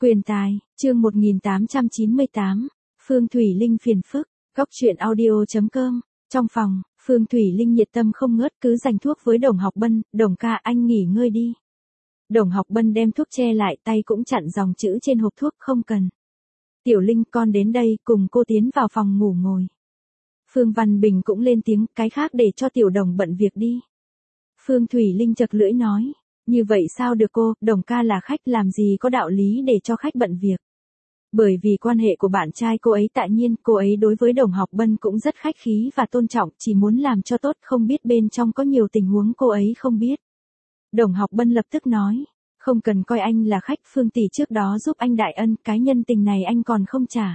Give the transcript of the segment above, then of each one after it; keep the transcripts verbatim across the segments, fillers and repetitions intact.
Quyền tài, chương một nghìn tám trăm chín mươi tám, Phương Thủy Linh phiền phức, góc truyện audio.com, trong phòng, Phương Thủy Linh nhiệt tâm không ngớt cứ dành thuốc với Đồng Học Bân, Đồng ca anh nghỉ ngơi đi. Đồng Học Bân đem thuốc che lại tay cũng chặn dòng chữ trên hộp thuốc không cần. Tiểu Linh con đến đây cùng cô tiến vào phòng ngủ ngồi. Phương Văn Bình cũng lên tiếng cái khác để cho Tiểu Đồng bận việc đi. Phương Thủy Linh chật lưỡi nói. Như vậy sao được cô, Đồng ca là khách làm gì có đạo lý để cho khách bận việc. Bởi vì quan hệ của bạn trai cô ấy tại nhiên, cô ấy đối với Đồng Học Bân cũng rất khách khí và tôn trọng, chỉ muốn làm cho tốt, không biết bên trong có nhiều tình huống cô ấy không biết. Đồng Học Bân lập tức nói, không cần coi anh là khách, Phương tỷ trước đó giúp anh đại ân, cái nhân tình này anh còn không trả.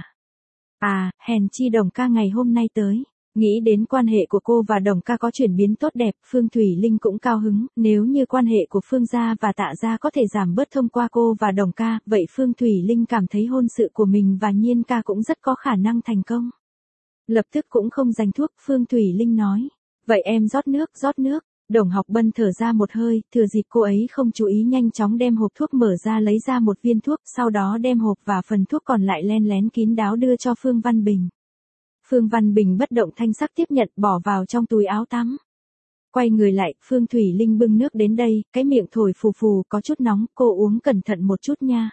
À, hèn chi Đồng ca ngày hôm nay tới. Nghĩ đến quan hệ của cô và Đồng ca có chuyển biến tốt đẹp, Phương Thủy Linh cũng cao hứng, nếu như quan hệ của Phương gia và Tạ gia có thể giảm bớt thông qua cô và Đồng ca, vậy Phương Thủy Linh cảm thấy hôn sự của mình và Nhiên ca cũng rất có khả năng thành công. Lập tức cũng không dành thuốc, Phương Thủy Linh nói, vậy em rót nước, rót nước. Đồng Học Bân thở ra một hơi, thừa dịp cô ấy không chú ý nhanh chóng đem hộp thuốc mở ra lấy ra một viên thuốc, sau đó đem hộp và phần thuốc còn lại len lén kín đáo đưa cho Phương Văn Bình. Phương Văn Bình bất động thanh sắc tiếp nhận bỏ vào trong túi áo tắm. Quay người lại, Phương Thủy Linh bưng nước đến đây, cái miệng thổi phù phù có chút nóng, cô uống cẩn thận một chút nha.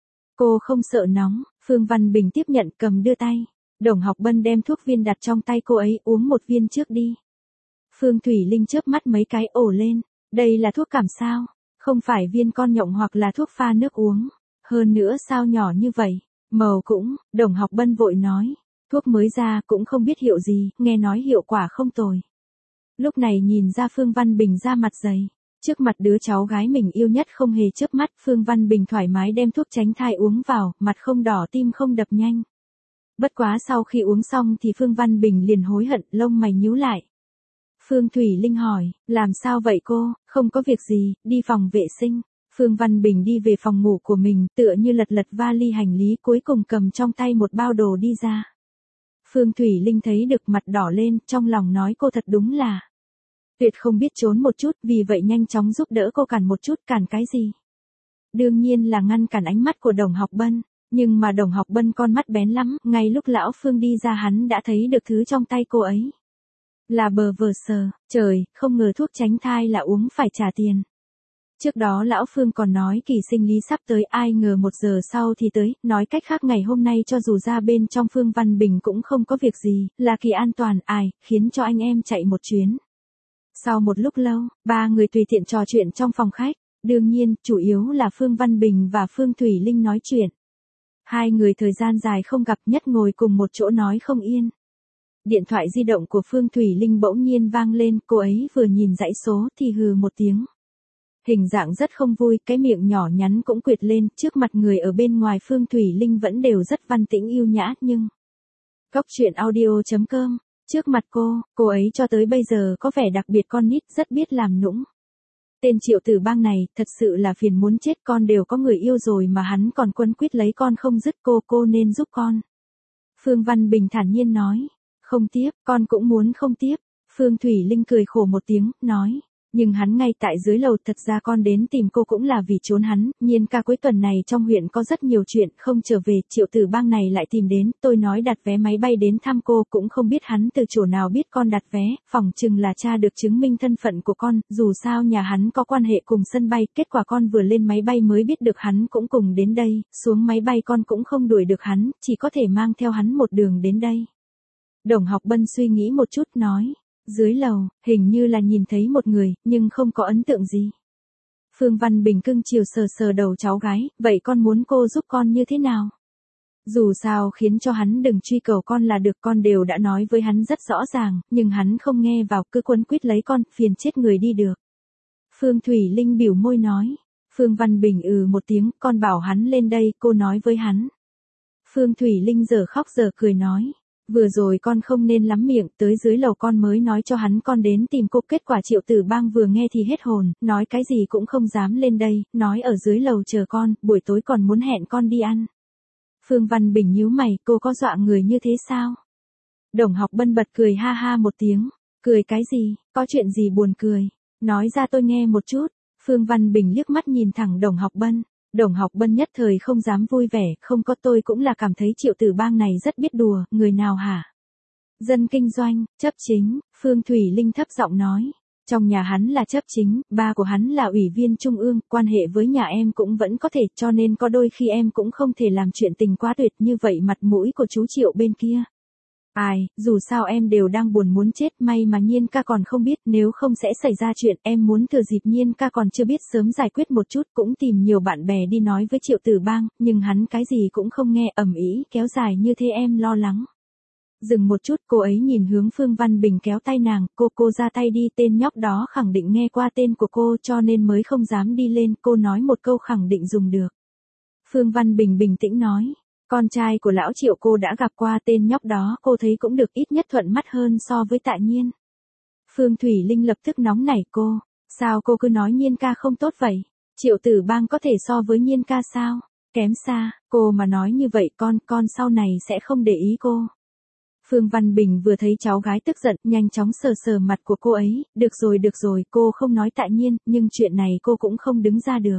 Cô không sợ nóng, Phương Văn Bình tiếp nhận cầm đưa tay. Đồng Học Bân đem thuốc viên đặt trong tay cô ấy uống một viên trước đi. Phương Thủy Linh chớp mắt mấy cái ổ lên, đây là thuốc cảm sao, không phải viên con nhộng hoặc là thuốc pha nước uống. Hơn nữa sao nhỏ như vậy, màu cũng, Đồng Học Bân vội nói. Thuốc mới ra cũng không biết hiệu gì, nghe nói hiệu quả không tồi. Lúc này nhìn ra Phương Văn Bình ra mặt dày. Trước mặt đứa cháu gái mình yêu nhất không hề chớp mắt, Phương Văn Bình thoải mái đem thuốc tránh thai uống vào, mặt không đỏ tim không đập nhanh. Bất quá sau khi uống xong thì Phương Văn Bình liền hối hận, lông mày nhíu lại. Phương Thủy Linh hỏi, làm sao vậy cô, không có việc gì, đi phòng vệ sinh. Phương Văn Bình đi về phòng ngủ của mình, tựa như lật lật vali hành lý cuối cùng cầm trong tay một bao đồ đi ra. Phương Thủy Linh thấy được mặt đỏ lên, trong lòng nói cô thật đúng là tuyệt không biết trốn một chút, vì vậy nhanh chóng giúp đỡ cô cản một chút, cản cái gì? Đương nhiên là ngăn cản ánh mắt của Đồng Học Bân, nhưng mà Đồng Học Bân con mắt bén lắm, ngay lúc lão Phương đi ra hắn đã thấy được thứ trong tay cô ấy. Là bờ vờ sờ, trời, không ngờ thuốc tránh thai là uống phải trả tiền. Trước đó lão Phương còn nói kỳ sinh lý sắp tới, ai ngờ một giờ sau thì tới, nói cách khác ngày hôm nay cho dù ra bên trong Phương Văn Bình cũng không có việc gì, là kỳ an toàn, ai, khiến cho anh em chạy một chuyến. Sau một lúc lâu, ba người tùy tiện trò chuyện trong phòng khách, đương nhiên, chủ yếu là Phương Văn Bình và Phương Thủy Linh nói chuyện. Hai người thời gian dài không gặp nhất ngồi cùng một chỗ nói không yên. Điện thoại di động của Phương Thủy Linh bỗng nhiên vang lên, cô ấy vừa nhìn dãy số thì hừ một tiếng. Hình dạng rất không vui, cái miệng nhỏ nhắn cũng quệt lên, trước mặt người ở bên ngoài Phương Thủy Linh vẫn đều rất văn tĩnh yêu nhã nhưng... Góc truyện audio.com, trước mặt cô, cô ấy cho tới bây giờ có vẻ đặc biệt con nít rất biết làm nũng. Tên Triệu Tử Bang này, thật sự là phiền muốn chết, con đều có người yêu rồi mà hắn còn quấn quýt lấy con không dứt, cô, cô nên giúp con. Phương Văn Bình thản nhiên nói, không tiếp, con cũng muốn không tiếp. Phương Thủy Linh cười khổ một tiếng, nói. Nhưng hắn ngay tại dưới lầu, thật ra con đến tìm cô cũng là vì trốn hắn, Nhiên ca cuối tuần này trong huyện có rất nhiều chuyện, không trở về, Triệu Tử Bang này lại tìm đến, tôi nói đặt vé máy bay đến thăm cô, cũng không biết hắn từ chỗ nào biết con đặt vé, phỏng chừng là cha được chứng minh thân phận của con, dù sao nhà hắn có quan hệ cùng sân bay, kết quả con vừa lên máy bay mới biết được hắn cũng cùng đến đây, xuống máy bay con cũng không đuổi được hắn, chỉ có thể mang theo hắn một đường đến đây. Đồng Học Bân suy nghĩ một chút nói. Dưới lầu, hình như là nhìn thấy một người, nhưng không có ấn tượng gì. Phương Văn Bình cưng chiều sờ sờ đầu cháu gái, vậy con muốn cô giúp con như thế nào? Dù sao khiến cho hắn đừng truy cầu con là được, con đều đã nói với hắn rất rõ ràng, nhưng hắn không nghe vào, cứ quấn quýt lấy con, phiền chết người đi được. Phương Thủy Linh biểu môi nói. Phương Văn Bình ừ một tiếng, con bảo hắn lên đây, cô nói với hắn. Phương Thủy Linh giờ khóc giờ cười nói. Vừa rồi con không nên lắm miệng, tới dưới lầu con mới nói cho hắn con đến tìm cô, kết quả Triệu Tử Bang vừa nghe thì hết hồn, nói cái gì cũng không dám lên đây, nói ở dưới lầu chờ con, buổi tối còn muốn hẹn con đi ăn. Phương Văn Bình nhíu mày, cô có dọa người như thế sao? Đồng Học Bân bật cười ha ha một tiếng, cười cái gì, có chuyện gì buồn cười, nói ra tôi nghe một chút. Phương Văn Bình liếc mắt nhìn thẳng Đồng Học Bân, Đồng Học Bân nhất thời không dám vui vẻ, không có tôi cũng là cảm thấy Triệu Tử Bang này rất biết đùa, người nào hả? Dân kinh doanh, chấp chính, Phương Thủy Linh thấp giọng nói. Trong nhà hắn là chấp chính, ba của hắn là ủy viên trung ương, quan hệ với nhà em cũng vẫn có thể, cho nên có đôi khi em cũng không thể làm chuyện tình quá tuyệt như vậy mặt mũi của chú Triệu bên kia. Ai, dù sao em đều đang buồn muốn chết, may mà Nhiên ca còn không biết, nếu không sẽ xảy ra chuyện, em muốn thừa dịp Nhiên ca còn chưa biết sớm giải quyết một chút, cũng tìm nhiều bạn bè đi nói với Triệu Tử Bang, nhưng hắn cái gì cũng không nghe, ầm ĩ kéo dài như thế em lo lắng. Dừng một chút, cô ấy nhìn hướng Phương Văn Bình kéo tay nàng, cô cô ra tay đi, tên nhóc đó khẳng định nghe qua tên của cô cho nên mới không dám đi lên, cô nói một câu khẳng định dùng được. Phương Văn Bình bình tĩnh nói. Con trai của lão Triệu cô đã gặp qua, tên nhóc đó cô thấy cũng được, ít nhất thuận mắt hơn so với Tạ Nhiên. Phương Thủy Linh lập tức nóng nảy, cô, sao cô cứ nói Nhiên ca không tốt vậy? Triệu Tử Bang có thể so với Nhiên ca sao? Kém xa, cô mà nói như vậy con, con sau này sẽ không để ý cô. Phương Văn Bình vừa thấy cháu gái tức giận, nhanh chóng sờ sờ mặt của cô ấy, được rồi được rồi, cô không nói Tạ Nhiên, nhưng chuyện này cô cũng không đứng ra được.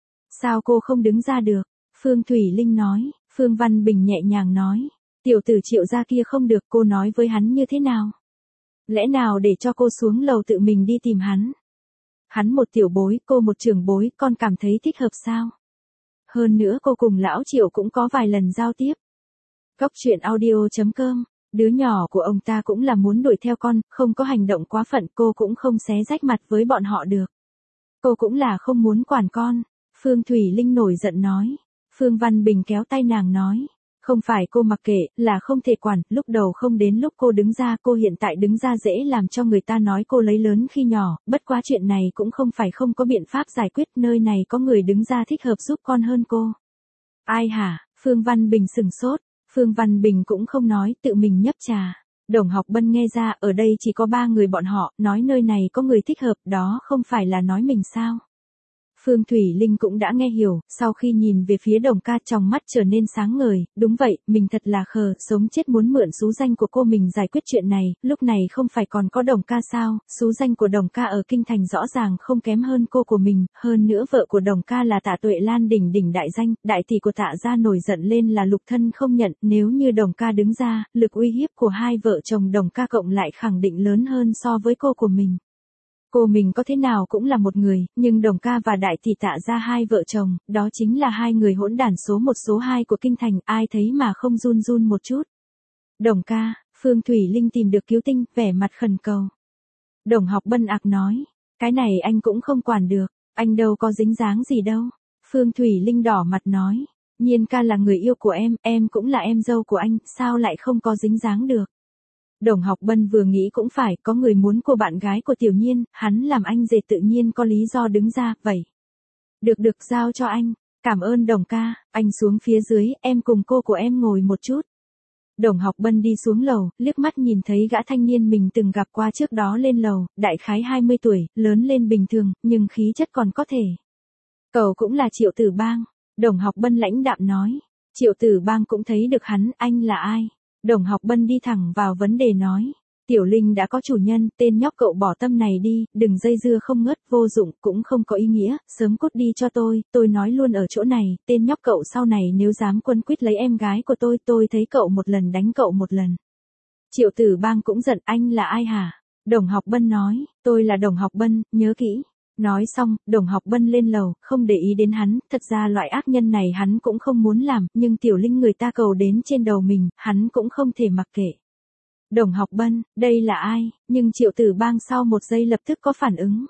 Sao cô không đứng ra được? Phương Thủy Linh nói. Phương Văn Bình nhẹ nhàng nói, tiểu tử Triệu gia kia không được, cô nói với hắn như thế nào? Lẽ nào để cho cô xuống lầu tự mình đi tìm hắn? Hắn một tiểu bối, cô một trưởng bối, con cảm thấy thích hợp sao? Hơn nữa cô cùng lão Triệu cũng có vài lần giao tiếp. Góc truyện audio chấm com, đứa nhỏ của ông ta cũng là muốn đuổi theo con, không có hành động quá phận, cô cũng không xé rách mặt với bọn họ được. Cô cũng là không muốn quản con. Phương Thủy Linh nổi giận nói. Phương Văn Bình kéo tay nàng nói, không phải cô mặc kệ, là không thể quản, lúc đầu không đến lúc cô đứng ra, cô hiện tại đứng ra dễ làm cho người ta nói cô lấy lớn khi nhỏ, bất quá chuyện này cũng không phải không có biện pháp giải quyết, nơi này có người đứng ra thích hợp giúp con hơn cô. Ai hả? Phương Văn Bình sừng sốt, Phương Văn Bình cũng không nói, tự mình nhấp trà. Đồng Học Bân nghe ra, ở đây chỉ có ba người bọn họ, nói nơi này có người thích hợp, đó không phải là nói mình sao? Phương Thủy Linh cũng đã nghe hiểu, sau khi nhìn về phía Đồng ca trong mắt trở nên sáng ngời, đúng vậy, mình thật là khờ, sống chết muốn mượn xú danh của cô mình giải quyết chuyện này, lúc này không phải còn có Đồng ca sao, xú danh của Đồng ca ở Kinh Thành rõ ràng không kém hơn cô của mình, hơn nữa vợ của Đồng ca là Tạ Tuệ Lan đỉnh đỉnh đại danh, đại tỷ của Tạ gia nổi giận lên là Lục Thân không nhận, nếu như Đồng ca đứng ra, lực uy hiếp của hai vợ chồng Đồng ca cộng lại khẳng định lớn hơn so với cô của mình. Cô mình có thế nào cũng là một người, nhưng Đồng ca và đại tỷ Tạ gia hai vợ chồng, đó chính là hai người hỗn đản số một số hai của Kinh Thành, ai thấy mà không run run một chút. Đồng ca, Phương Thủy Linh tìm được cứu tinh, vẻ mặt khẩn cầu. Đồng Học Bân ạc nói, cái này anh cũng không quản được, anh đâu có dính dáng gì đâu. Phương Thủy Linh đỏ mặt nói, Nhiên ca là người yêu của em, em cũng là em dâu của anh, sao lại không có dính dáng được. Đồng Học Bân vừa nghĩ cũng phải, có người muốn cô bạn gái của Tiểu Nhiên, hắn làm anh rể tự nhiên có lý do đứng ra, vậy. Được được, giao cho anh, cảm ơn Đồng ca, anh xuống phía dưới, em cùng cô của em ngồi một chút. Đồng Học Bân đi xuống lầu, liếc mắt nhìn thấy gã thanh niên mình từng gặp qua trước đó lên lầu, đại khái hai mươi tuổi, lớn lên bình thường, nhưng khí chất còn có thể. Cậu cũng là Triệu Tử Bang, Đồng Học Bân lãnh đạm nói, Triệu Tử Bang cũng thấy được hắn, anh là ai? Đồng Học Bân đi thẳng vào vấn đề nói, Tiểu Linh đã có chủ nhân, tên nhóc cậu bỏ tâm này đi, đừng dây dưa không ngớt, vô dụng, cũng không có ý nghĩa, sớm cút đi cho tôi, tôi nói luôn ở chỗ này, tên nhóc cậu sau này nếu dám quấn quýt lấy em gái của tôi, tôi thấy cậu một lần đánh cậu một lần. Triệu Tử Bang cũng giận, anh là ai hả? Đồng Học Bân nói, tôi là Đồng Học Bân, nhớ kỹ. Nói xong, Đồng Học Bân lên lầu, không để ý đến hắn, thật ra loại ác nhân này hắn cũng không muốn làm, nhưng Tiểu Linh người ta cầu đến trên đầu mình, hắn cũng không thể mặc kệ. Đồng Học Bân, đây là ai? Nhưng Triệu Tử Bang sau một giây lập tức có phản ứng.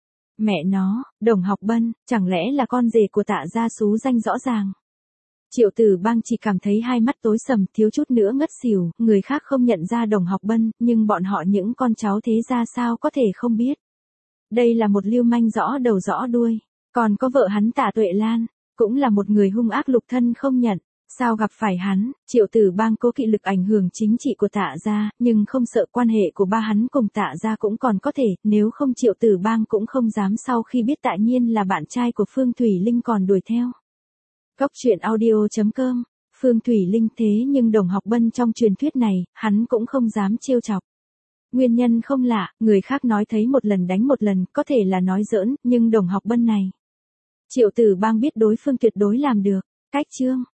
Mẹ nó, Đồng Học Bân, chẳng lẽ là con rể của Tạ gia xú danh rõ ràng. Triệu Tử Bang chỉ cảm thấy hai mắt tối sầm, thiếu chút nữa ngất xỉu, người khác không nhận ra Đồng Học Bân, nhưng bọn họ những con cháu thế ra sao có thể không biết. Đây là một lưu manh rõ đầu rõ đuôi, còn có vợ hắn Tạ Tuệ Lan, cũng là một người hung ác Lục Thân không nhận, sao gặp phải hắn. Triệu Tử Bang cố kỵ lực ảnh hưởng chính trị của Tạ gia, nhưng không sợ quan hệ của ba hắn cùng Tạ gia cũng còn có thể, nếu không Triệu Tử Bang cũng không dám sau khi biết Tạ Nhiên là bạn trai của Phương Thủy Linh còn đuổi theo. Góc truyện audio chấm com, Phương Thủy Linh thế nhưng Đồng Học Bân trong truyền thuyết này, hắn cũng không dám trêu chọc. Nguyên nhân không lạ, người khác nói thấy một lần đánh một lần, có thể là nói giỡn, nhưng Đồng Học Bân này. Triệu Tử Bang biết đối phương tuyệt đối làm được. Cách chương